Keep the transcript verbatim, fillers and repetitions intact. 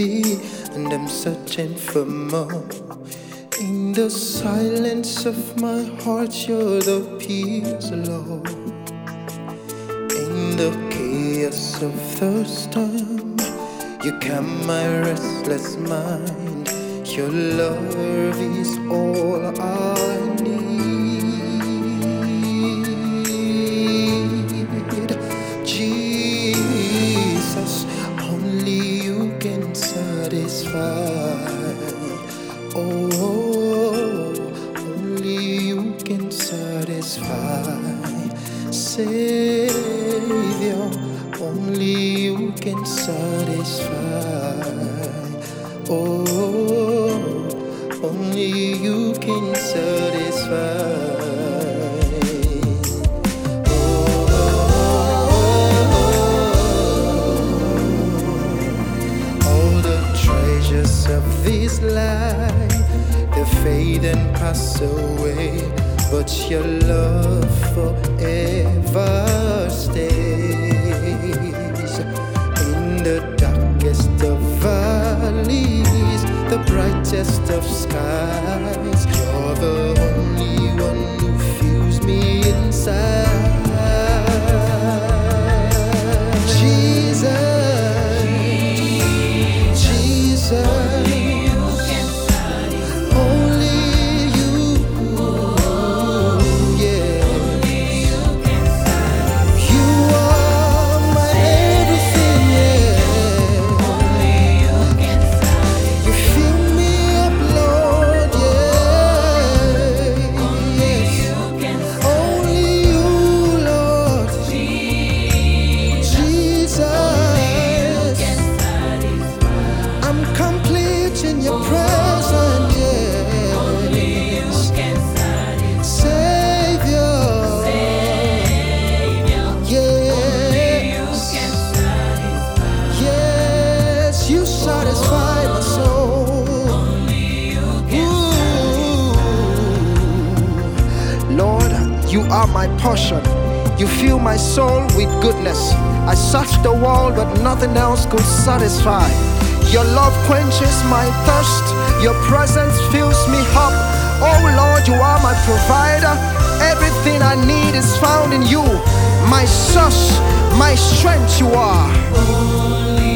empty and I'm searching for more. In the silence of my heart, you're the peace, Lord. In the chaos of the storm, you calm my restless mind. Your love is all I need. Jesus, only you can satisfy. Oh, only you can satisfy. Savior, only you can satisfy. Oh, only you can satisfy. Oh, all the treasures of this life, they fade and pass away, but your love forever stays. In the darkest of valleys, the brightest of skies, you're the only one who fills me inside. Jesus, Jesus. Satisfy my soul. Ooh. Lord, you are my portion. You fill my soul with goodness. I searched the world, but nothing else could satisfy. Your love quenches my thirst. Your presence fills me up. Oh Lord, you are my provider. Everything I need is found in you. My source, my strength, you are.